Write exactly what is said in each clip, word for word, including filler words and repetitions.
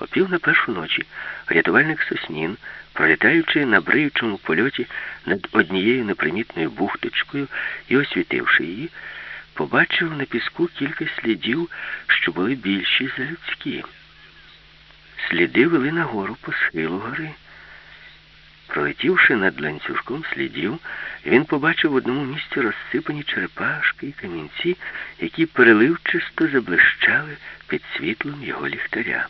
О пів на першу ночі рятувальник Соснін, пролітаючи на бриючому польоті над однією непримітною бухточкою і освітивши її, побачив на піску кілька слідів, що були більші за людські. Сліди вели нагору по схилу гори. Пролетівши над ланцюжком слідів, він побачив в одному місці розсипані черепашки і камінці, які переливчасто заблищали під світлом його ліхтаря.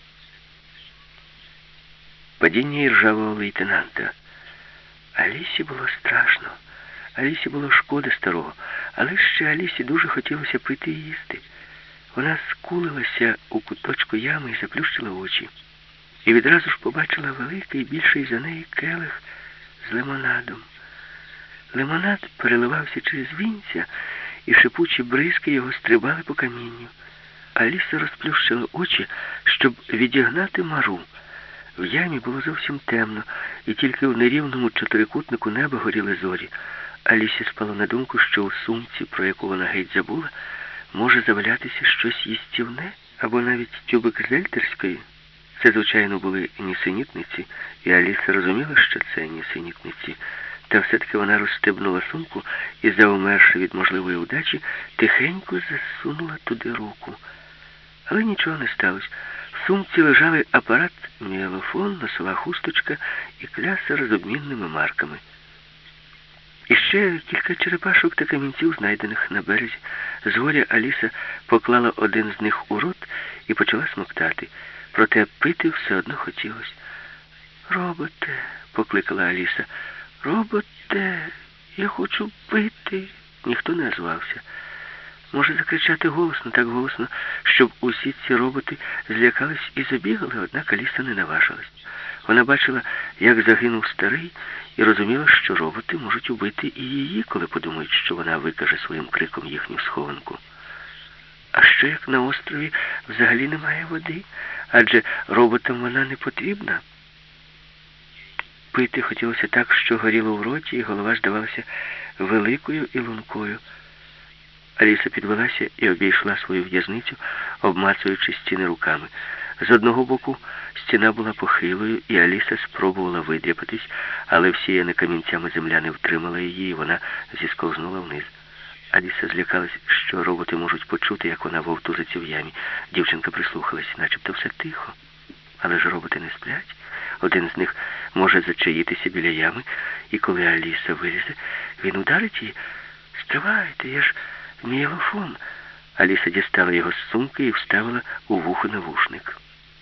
Падіння іржавого лейтенанта. Алісі було страшно. Алісі було шкода старого, але ще Алісі дуже хотілося пити і їсти. Вона скулилася у куточку ями і заплющила очі. І відразу ж побачила великий, більший за неї келих з лимонадом. Лимонад переливався через вінця, і шипучі бризки його стрибали по камінню. Аліса розплющила очі, щоб відігнати мару. В ямі було зовсім темно, і тільки в нерівному чотирикутнику неба горіли зорі. Алісі спало на думку, що у сумці, про яку вона геть забула, може завалятися щось їстівне, або навіть тюбик зельтерської. Це, звичайно, були нісенітниці, і Аліса розуміла, що це нісенітниці. Та все-таки вона розстебнула сумку і, завмерши від можливої удачі, тихенько засунула туди руку. Але нічого не сталося. В сумці лежали апарат міелофон, носова хусточка і клясер з обмінними марками. І ще кілька черепашок та камінців, знайдених на березі. Згоря Аліса поклала один з них у рот і почала смоктати. Проте пити все одно хотілося. «Роботе», — покликала Аліса, — «роботе, я хочу пити». Ніхто не озвався. Може закричати голосно, так голосно, щоб усі ці роботи злякались і забігали, однак Аліса не наважилась. Вона бачила, як загинув старий, і розуміла, що роботи можуть убити і її, коли подумають, що вона викаже своїм криком їхню схованку. А що як на острові взагалі немає води? Адже роботам вона не потрібна. Пити хотілося так, що горіло в роті, і голова здавалася великою і лункою. Аліса підвелася і обійшла свою в'язницю, обмацуючи стіни руками. З одного боку стіна була похилою, і Аліса спробувала видряпатись, але всіяна камінцями земля не втримала її, і вона зісковзнула вниз. Аліса злякалась, що роботи можуть почути, як вона вовтузиться в ямі. Дівчинка прислухалась, начебто все тихо. Але ж роботи не сплять. Один з них може зачаїтися біля ями, і коли Аліса вилізе, він ударить її. «Стривайте, я ж міелофон». Аліса дістала його з сумки і вставила у вухо навушник.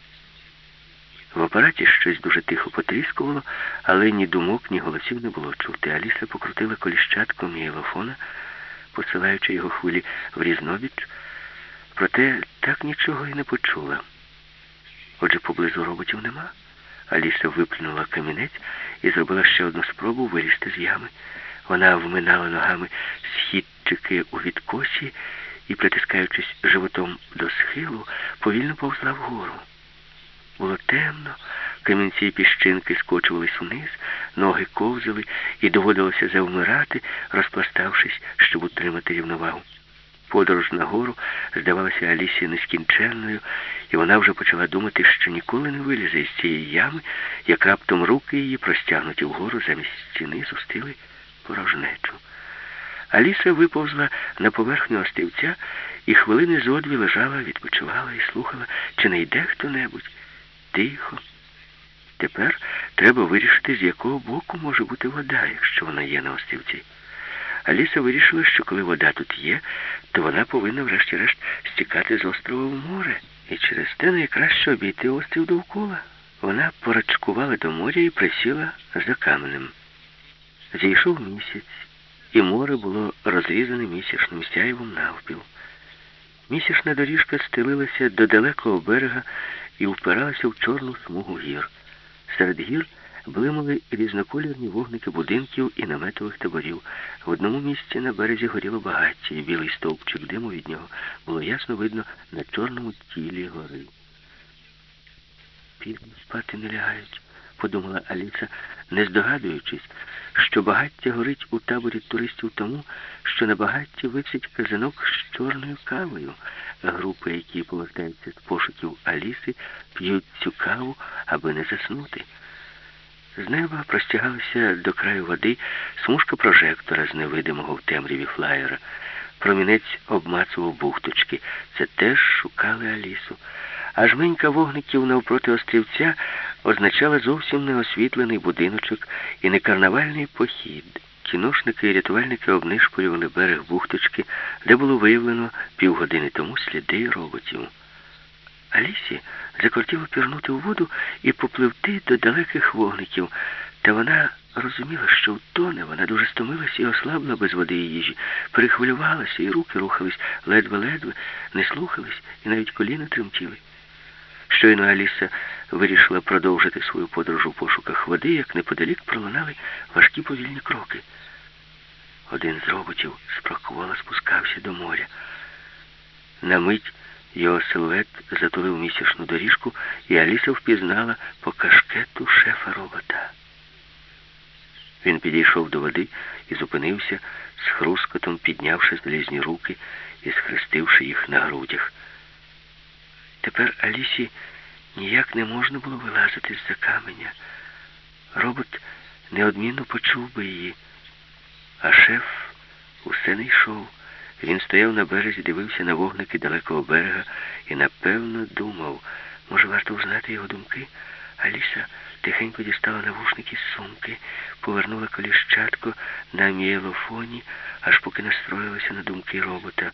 В апараті щось дуже тихо потріскувало, але ні думок, ні голосів не було чути. Аліса покрутила коліщатку міелофона, посилаючи його хвилі в різнобіч, проте так нічого і не почула. Отже, поблизу роботів нема. Аліса виплюнула камінець і зробила ще одну спробу вилізти з ями. Вона вминала ногами східчики у відкосі і, притискаючись животом до схилу, повільно повзла вгору. Було темно, камінці і піщинки скочувались вниз, ноги ковзали, і доводилося завмирати, розпластавшись, щоб утримати рівновагу. Подорож нагору здавалася Алісі нескінченною, і вона вже почала думати, що ніколи не вилізе із цієї ями, як раптом руки її, простягнуті вгору, замість стіни зустріли порожнечу. Аліса виповзла на поверхню острівця і хвилини зо дві лежала, відпочивала і слухала, чи не йде хто-небудь. Тихо. Тепер треба вирішити, з якого боку може бути вода, якщо вона є на острівці. Аліса вирішила, що коли вода тут є, то вона повинна врешті-решт стікати з острова в море. І через те найкраще обійти острів довкола. Вона порачкувала до моря і присіла за каменем. Зійшов місяць, і море було розрізане місячним сяйвом навпіл. Місячна доріжка стелилася до далекого берега і впиралася в чорну смугу гір. Серед гір блимали різнокольорні вогники будинків і наметових таборів. В одному місці на березі горіло багаття, і білий стовпчик диму від нього було ясно видно на чорному тілі гори. «Півні спати не лягають», подумала Аліса, не здогадуючись, що багаття горить у таборі туристів тому, що на багатті висить казанок з чорною кавою. Групи, які повертаються з пошуків Аліси, п'ють цю каву, аби не заснути. З неба простягалася до краю води смужка прожектора з невидимого в темряві флаєра. Промінець обмацував бухточки. Це теж шукали Алісу. А жменька вогників навпроти острівця означала зовсім неосвітлений будиночок і не карнавальний похід. Кіношники і рятувальники обнишпорювали берег бухточки, де було виявлено півгодини тому сліди роботів. Алісі закортіло пірнути у воду і попливти до далеких вогників. Та вона розуміла, що втоне, вона дуже стомилась і ослабла без води і їжі. Перехвилювалася, і руки рухались ледве-ледве, не слухались, і навіть коліна тремтіли. Щойно Аліса вирішила продовжити свою подорож у пошуках води, як неподалік пролунали важкі повільні кроки. Один з роботів спроквола спускався до моря. На мить його силует затулив місячну доріжку, і Аліса впізнала по кашкету шефа робота. Він підійшов до води і зупинився, з хрускотом піднявши залізні руки і схрестивши їх на грудях. Тепер Алісі ніяк не можна було вилазити з-за каменя. Робот неодмінно почув би її. А шеф усе не йшов. Він стояв на березі, дивився на вогники далекого берега і, напевно, думав, може, варто узнати його думки. Аліса тихенько дістала навушники з сумки, повернула коліщатко на мієлофоні, аж поки настроїлася на думки робота.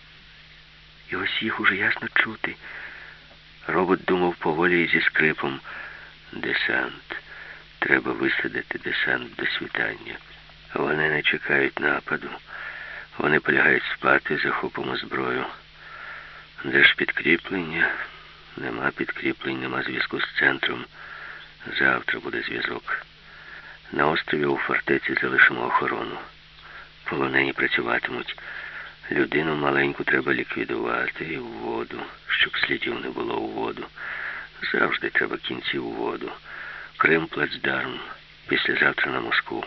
І ось їх уже ясно чути. Робот думав поволі і зі скрипом. Десант. Треба висадити десант до світання. Вони не чекають нападу. Вони полягають спати, захопимо зброю. Де ж підкріплення? Нема підкріплень, нема зв'язку з центром. Завтра буде зв'язок. На острові у фортеці залишимо охорону. Полонені працюватимуть. Людину маленьку треба ліквідувати і в воду, щоб слідів не було у воду. Завжди треба кінці у воду. Крим плацдарм. Післязавтра на Москву.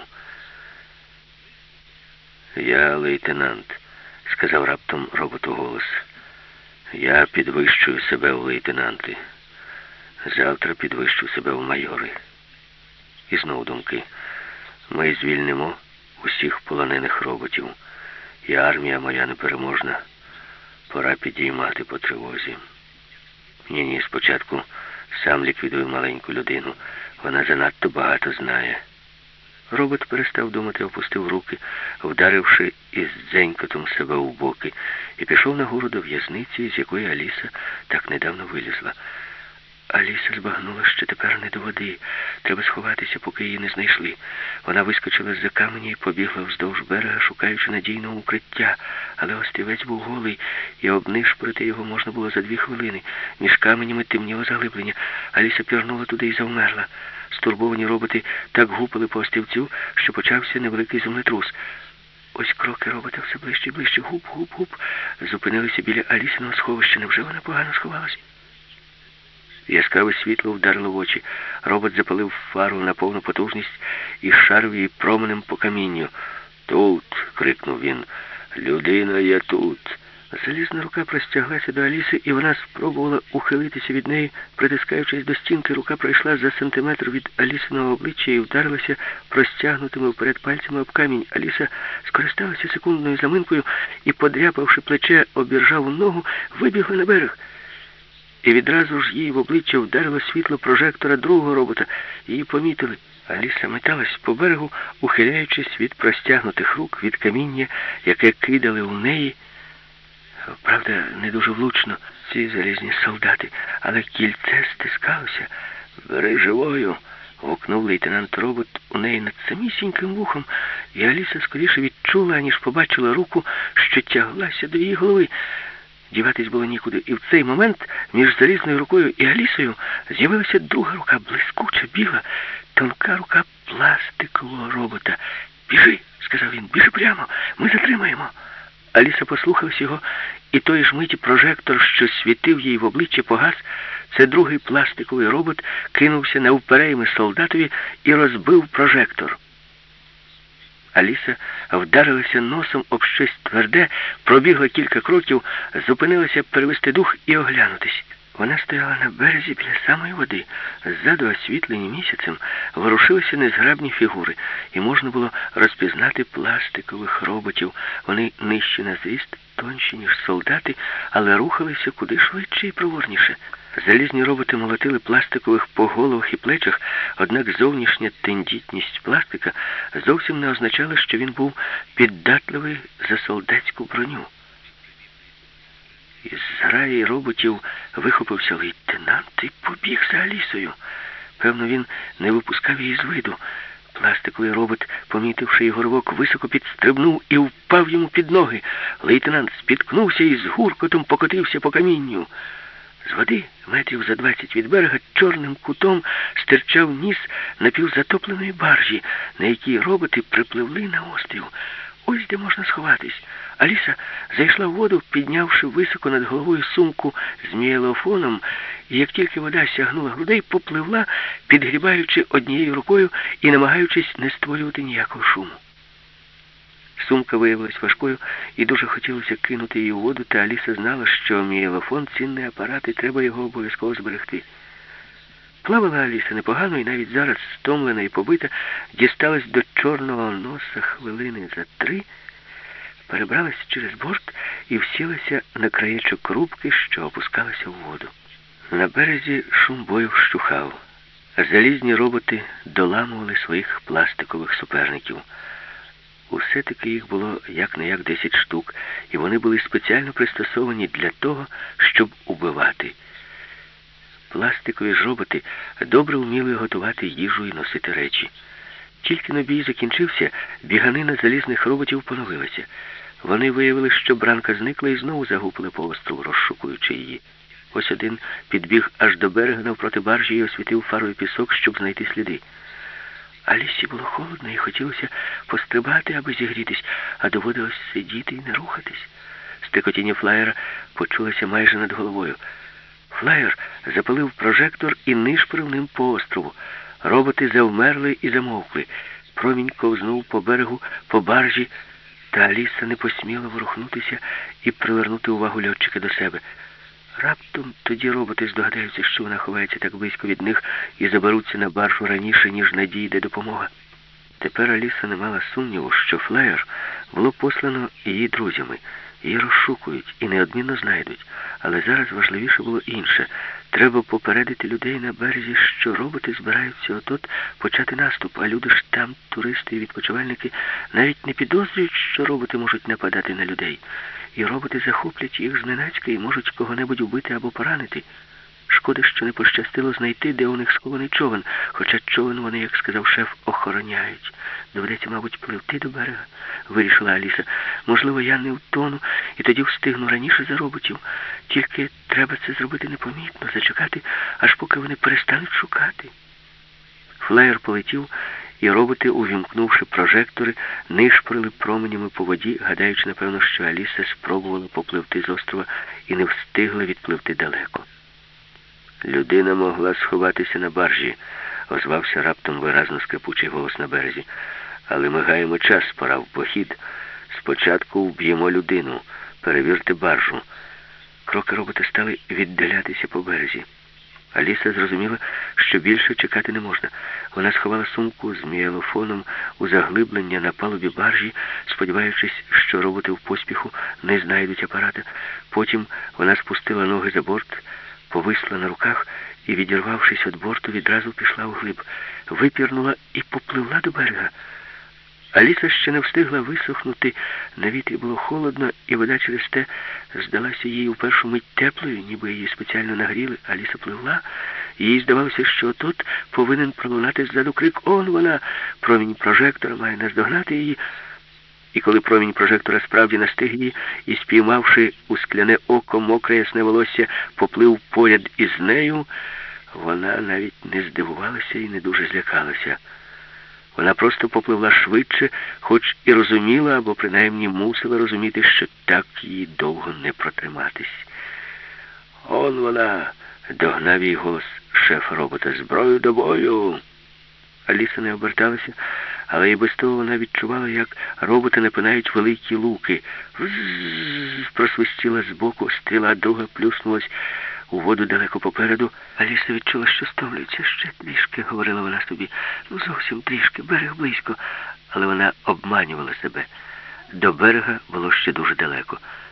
«Я лейтенант», — сказав раптом роботу голос. «Я підвищую себе у лейтенанти. Завтра підвищу себе в майори». І знов думки. «Ми звільнимо усіх полонених роботів. І армія моя непереможна. Пора підіймати по тривозі. Ні-ні, спочатку сам ліквідую маленьку людину. Вона занадто багато знає». Робот перестав думати, опустив руки, вдаривши із дзенькотом себе у боки, і пішов нагору до в'язниці, з якої Аліса так недавно вилізла. Аліса збагнула, що тепер не до води. Треба сховатися, поки її не знайшли. Вона вискочила з-за каменя і побігла вздовж берега, шукаючи надійного укриття. Але острівець був голий, і обнишпорити його можна було за дві хвилини. Між каменями темніло заглиблення. Аліса пірнула туди і завмерла. Стурбовані роботи так гупали по острівцю, що почався невеликий землетрус. Ось кроки робота все ближче і ближче. Гуп-гуп-гуп. Зупинилися біля Алісиного сховища. Невже вона погано сховалась? Яскраве світло вдарило в очі. Робот запалив фару на повну потужність і шарив її променем по камінню. «Тут!» — крикнув він. «Людина є тут!» Залізна рука простяглася до Аліси, і вона спробувала ухилитися від неї, притискаючись до стінки. Рука пройшла за сантиметр від Алісиного обличчя і вдарилася простягнутими вперед пальцями об камінь. Аліса скористалася секундною заминкою і, подряпавши плече об іржаву ногу, вибігла на берег. І відразу ж їй в обличчя вдарило світло прожектора другого робота. Її помітили. Аліса металась по берегу, ухиляючись від простягнутих рук, від каміння, яке кидали у неї. Правда, не дуже влучно, ці залізні солдати, але кільце стискалося. «Бери живою!» — гукнув лейтенант-робот у неї над самісіньким вухом, і Аліса скоріше відчула, аніж побачила руку, що тяглася до її голови. Діватись було нікуди, і в цей момент між залізною рукою і Алісою з'явилася друга рука, блискуча, біла, тонка рука пластикового робота. «Біжи!» — сказав він. «Біжи прямо! Ми затримаємо!» Аліса послухалась його, і тої ж миті прожектор, що світив їй в обличчя, погас. Це другий пластиковий робот кинувся навперейми солдатові і розбив прожектор. Аліса вдарилася носом об щось тверде, пробігла кілька кроків, зупинилася перевести дух і оглянутись. Вона стояла на березі біля самої води. Ззаду, освітлені місяцем, ворушилися незграбні фігури, і можна було розпізнати пластикових роботів. Вони нижче на зріст, тонші, ніж солдати, але рухалися куди швидше і проворніше. Залізні роботи молотили пластикових по головах і плечах, однак зовнішня тендітність пластика зовсім не означала, що він був піддатливий за солдатську броню. Із зграї роботів вихопився лейтенант і побіг за Алісою. Певно, він не випускав її з виду. Пластиковий робот, помітивши його ривок, високо підстрибнув і впав йому під ноги. Лейтенант спіткнувся і з гуркотом покотився по камінню. З води, метрів за двадцять від берега, чорним кутом стирчав ніс напівзатопленої баржі, на якій роботи припливли на острів. Ось де можна сховатись. Аліса зайшла в воду, піднявши високо над головою сумку з мієлофоном, і як тільки вода сягнула грудей, попливла, підгрібаючи однією рукою і намагаючись не створювати ніякого шуму. Сумка виявилась важкою, і дуже хотілося кинути її у воду, та Аліса знала, що мієлофон – цінний апарат, і треба його обов'язково зберегти. Плавала Аліса непогано, і навіть зараз, стомлена і побита, дісталась до чорного носа хвилини за три, перебралась через борт і всілася на краєчок рубки, що опускалася в воду. На березі шум бою вщухав. Залізні роботи доламували своїх пластикових суперників. Усе-таки їх було як-не-як десять штук, і вони були спеціально пристосовані для того, щоб убивати. Пластикові ж роботи добре вміли готувати їжу і носити речі. Тільки на бій закінчився, біганина залізних роботів поновилася. Вони виявили, що бранка зникла, і знову загупили по острову, розшукуючи її. Ось один підбіг аж до берега навпроти баржі і освітив фарою пісок, щоб знайти сліди. Алісі було холодно і хотілося пострибати, аби зігрітись, а доводилось сидіти і не рухатись. Стекотіння флаєра почулося майже над головою. Флаєр запалив прожектор і нишпорив ним по острову. Роботи завмерли і замовкли. Промінь ковзнув по берегу, по баржі, та Аліса не посміла ворухнутися і привернути увагу льотчика до себе. Раптом тоді роботи здогадаються, що вона ховається так близько від них, і заберуться на баржу раніше, ніж надійде допомога. Тепер Аліса не мала сумніву, що флаєр було послано її друзями. Її розшукують і неодмінно знайдуть. Але зараз важливіше було інше. Треба попередити людей на березі, що роботи збираються от-от почати наступ, а люди ж там, туристи і відпочивальники, навіть не підозрюють, що роботи можуть нападати на людей. І роботи захоплять їх зненацька і можуть кого-небудь убити або поранити. Шкода, що не пощастило знайти, де у них скований човен, хоча човен вони, як сказав шеф, охороняють. Доведеться, мабуть, пливти до берега, вирішила Аліса. Можливо, я не втону, і тоді встигну раніше за роботів. Тільки треба це зробити непомітно, зачекати, аж поки вони перестануть шукати. Флаєр полетів, і роботи, увімкнувши прожектори, нишпорили променями по воді, гадаючи, напевно, що Аліса спробувала попливти з острова і не встигла відпливти далеко. «Людина могла сховатися на баржі», — озвався раптом виразно скрипучий голос на березі. «Але ми гаємо час, пора в похід. Спочатку вб'ємо людину, перевірте баржу». Кроки робота стали віддалятися по березі. Аліса зрозуміла, що більше чекати не можна. Вона сховала сумку з мієлофоном у заглиблення на палубі баржі, сподіваючись, що роботи в поспіху не знайдуть апарата. Потім вона спустила ноги за борт, повисла на руках і, відірвавшись від борту, відразу пішла вглиб, випірнула і попливла до берега. Аліса ще не встигла висохнути, на вітрі було холодно, і вода через те здалася їй у першу мить теплою, ніби її спеціально нагріли. Аліса пливла, і їй здавалося, що тут повинен пролунати ззаду крик «Он вона!». Промінь прожектора має наздогнати її. І коли промінь прожектора справді настиг її, і, спіймавши у скляне око мокре ясне волосся, поплив поряд із нею, вона навіть не здивувалася і не дуже злякалася. Вона просто попливла швидше, хоч і розуміла, або принаймні мусила розуміти, що так їй довго не протриматись. «Он вона!» Догнав її голос шеф робота. «Зброю до бою!» Аліса не оберталася, але і без того вона відчувала, як роботи напинають великі луки. «Взззз!» просвистіла збоку, стріла друга плюснулась у воду далеко попереду. Аліса відчула, що стомлюється. «Ще трішки», — говорила вона собі. «Ну, зовсім трішки, берег близько». Але вона обманювала себе. До берега було ще дуже далеко.